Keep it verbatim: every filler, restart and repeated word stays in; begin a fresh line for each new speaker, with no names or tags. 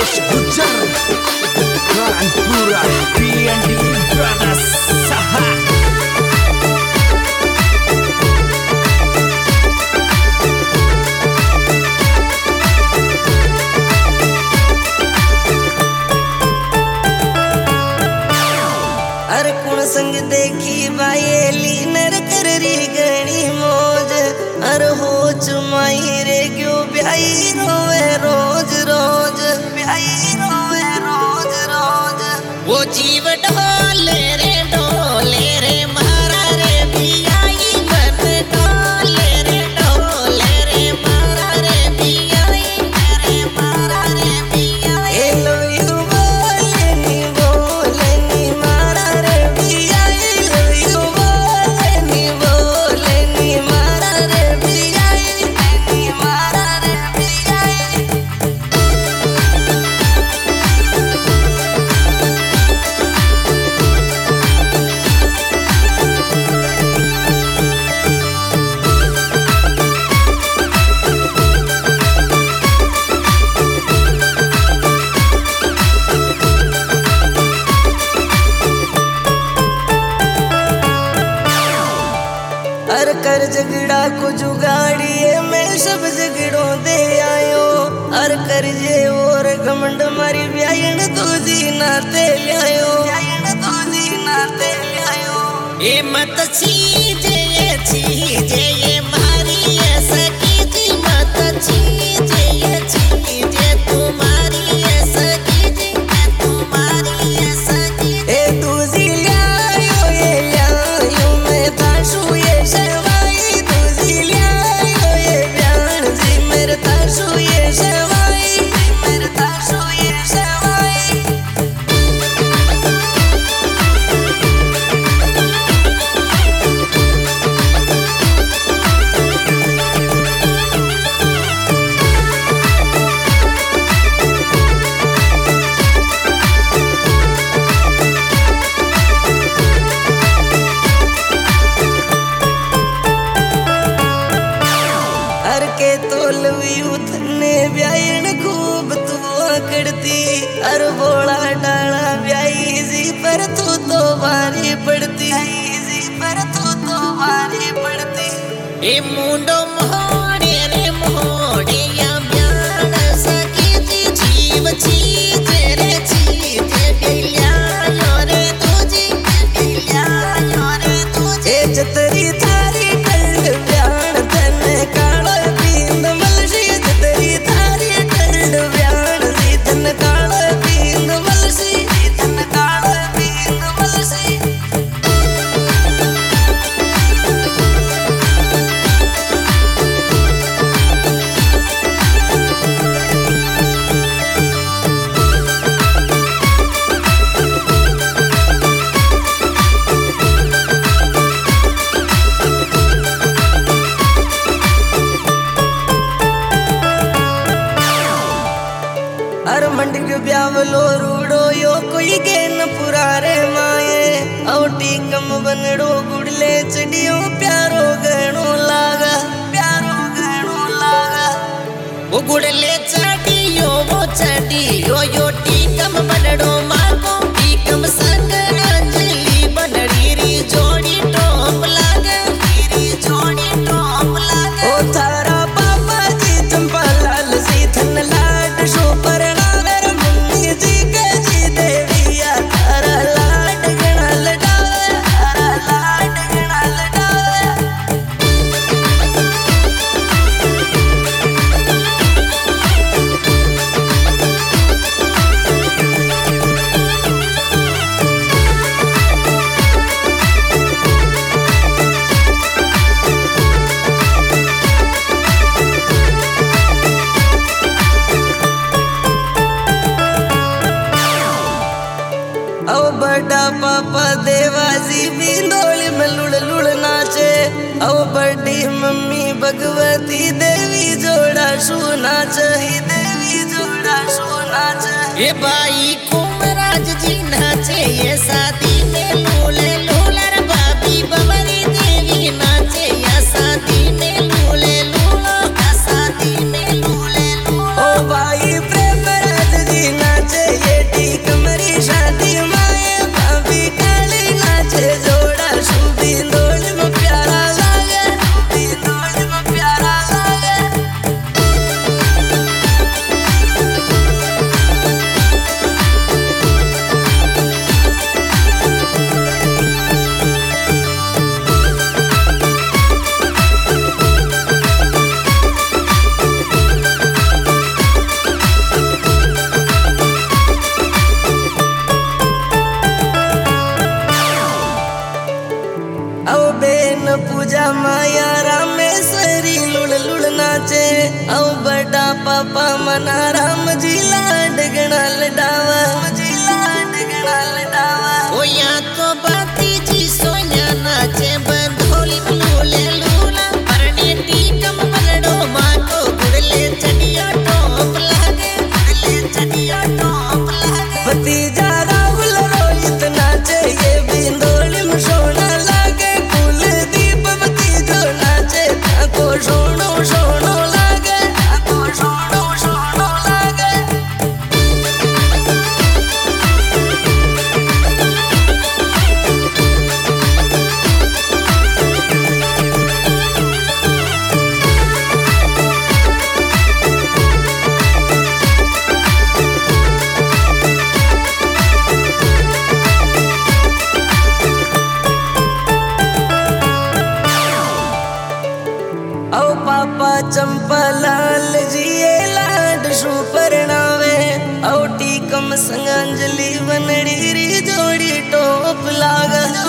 संग देखी बायेली नर कररी गणी मौज अर हो चुमाई रे क्यों ब्याई रोवे रोज रोज ब्याई रोवे रोज रोज वो जीव ढोले रे ढोले रे मारा रे बियाई मन ढोले रे ढोले रे मारा रे बियाई रे मारा रे बियाई ए लव यू बोले नी बोले नी मारा रे बियाई लव यू बोले नी बोले नी मारा रे बियाई नी मारा रे बियाई। अर कर झगड़ा को जुगाड़िए मैं सब झगड़ों दे आयो अर कर जे और घमंड मारी ब्यायन तो जी नाते लायो ब्यायन तो जी नाते लायो ए मत छीजे ये छीजे ये मारी सकी जी मत छीजे ये छीजे तुम्हारी सकी जी तुम्हारी सकी ए तू जी लायो ये लायो मैं ताशु ये शवाई तू जी लायो ये ब्यान जी मेरे ताशु ये शवाई मेरे ताशु ये शवाई। हर के तोलवी उथने ब्यायन खूब तू आकड़ती हर बोला डाला ब्याई जी पर तू तो भारी पड़ती जी पर तू तो भारी पड़ती ए मुंडो मोड़े रे मोड़े या ब्यान सकी जी जीव चीजे रे चीजे बिल्या रे तुझी बिल्या रे तुझे जतरी थारी कल ब्यान तने कालो पींद मलसी जतरी थारी कल ब्यान जी तन कालो पींद मलसी तन कालो पींद मलसी। अर मंडिक ब्यावलो रूड़ो यो कोई के न पुरारे माए औटी कम बनड़ो गुड़ले चढ़ियो प्यारो गहणो लागा प्यारो गहणो लागा वो गुड़ले चढ़ियो वो चढ़ियो यो टीकम बनड़ो माको टीकम संग अंजलि बनड़ी री जोड़ी टोप लागा री जोड़ी टोप लागा ओ थारा पापा जी चंपा लाल सी थन लाड शो पर औ बड़ा पापा देवाजी बिंदोली में लुड़ लुड़ नाचे औ बड़ी मम्मी भगवती देवी जोड़ा सु नाच ही देवी जोड़ा सु नाच ये बाई कुमराज जी नाचे ये शादी में लूले लूलर बाबी बवरी देवी नाचे या शादी में लूले लूलो या शादी में लूले लूलो ओ बाई प्रेम राज जी औ बड़ा पापा मना राम जी लाड गणा लडावा जी लाड गणा लडावा
ओ या तो बाती जी सोया नाचे बंधोली लूले लूला परने टीकम बलडो माको गुड़ले चढ़िया टोप लागे गुड़ले चढ़िया टोप लागे
भतीजा राहुल रोहित नाचे ये बिंदोली में सोना लागे कुलदीप भतीजो नाचे को सोनो सोनो लागे को सोनो सोनो लागे औ पापा चंपालाल जी ये लाड सुपर नावे औ टीकम संग अंजलि बनड़ी री जोड़ी टोप लाग